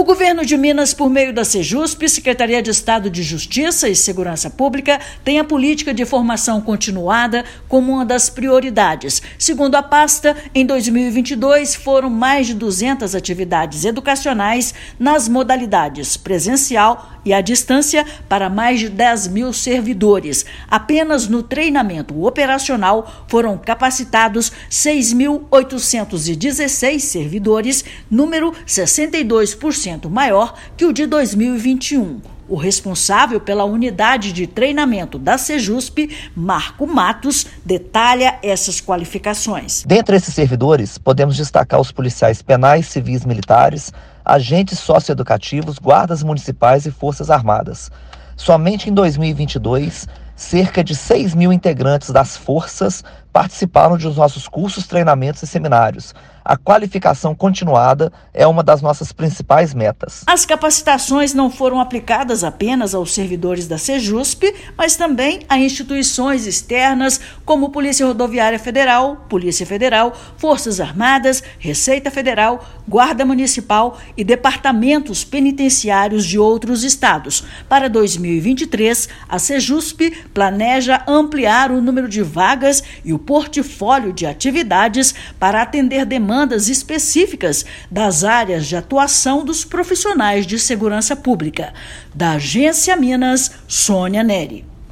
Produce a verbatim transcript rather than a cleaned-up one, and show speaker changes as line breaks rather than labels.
governo de Minas, por meio da Sejusp, Secretaria de Estado de Justiça e Segurança Pública, tem a política de formação continuada como uma das prioridades. Segundo a pasta, em dois mil e vinte e dois foram mais de duzentas atividades educacionais nas modalidades presencial e à distância para mais de dez mil servidores. Apenas no treinamento operacional foram capacitados seis mil oitocentos e dezesseis servidores, número sessenta e dois por cento maior que o de dois mil e vinte e um. O responsável pela unidade de treinamento da Sejusp, Marco Matos, detalha essas qualificações.
Dentre esses servidores, podemos destacar os policiais penais, civis, militares, agentes socioeducativos, guardas municipais e forças armadas. Somente em dois mil e vinte e dois, cerca de seis mil integrantes das forças participaram de nossos cursos, treinamentos e seminários. A qualificação continuada é uma das nossas principais metas.
As capacitações não foram aplicadas apenas aos servidores da Sejusp, mas também a instituições externas como Polícia Rodoviária Federal, Polícia Federal, Forças Armadas, Receita Federal, Guarda Municipal e departamentos penitenciários de outros estados. Para dois mil e vinte e três, a Sejusp planeja ampliar o número de vagas e o portfólio de atividades para atender demandas específicas das áreas de atuação dos profissionais de segurança pública. Da Agência Minas, Sônia Neri.